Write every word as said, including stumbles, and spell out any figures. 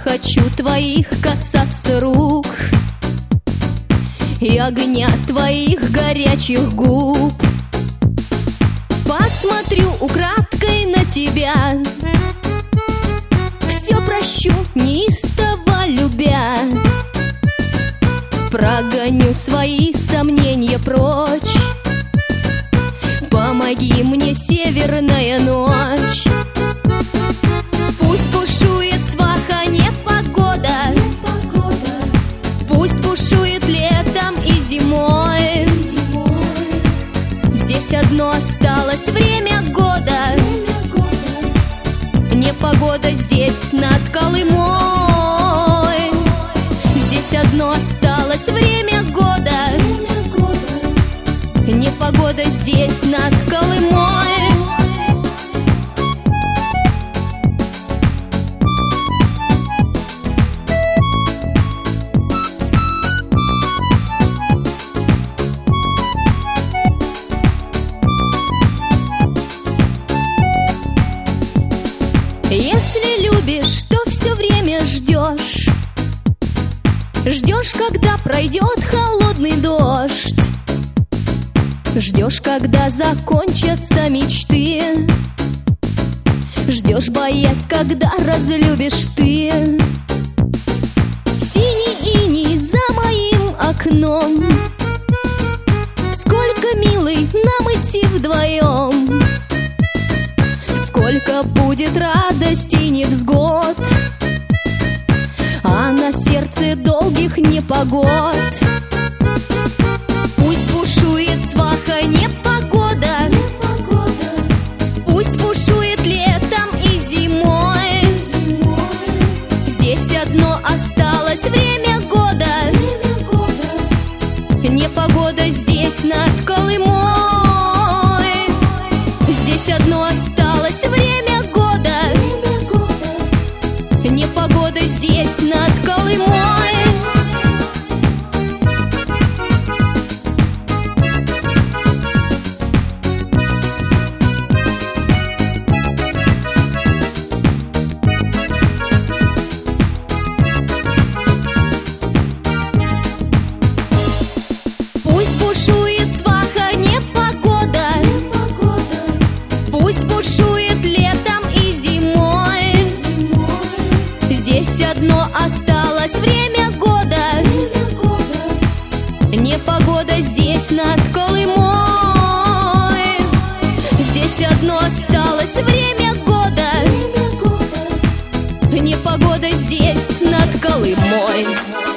хочу твоих касаться рук и огня твоих горячих губ. Посмотрю украдкой на тебя, все прощу, неистово любя. Прогоню свои сомнения прочь, помоги мне, северная ночь. Пусть бушует сваха непогода, пусть бушует летом и зимой. Здесь одно осталось время года, непогода здесь над Колымой. Здесь одно осталось время года, непогода здесь над Колымой. Если любишь, то все время ждешь, ждешь, когда пройдет холодный дождь, ждешь, когда закончатся мечты, ждешь, боясь, когда разлюбишь ты. Синий иней за моим окном, сколько, милый, нам идти вдвоем, сколько будет радости и невзгод, а на сердце долгих непогод. Пусть бушует сваха непогода, пусть бушует летом и зимой. Здесь одно осталось время года, непогода здесь над Колымой. Здесь одно осталось время года, непогода здесь над Колымой. Пусть бушует сваха непогода, пусть бушует летом и зимой. Здесь одно осталось время года, непогода здесь над Колымой. Здесь одно осталось время года, непогода здесь над Колымой.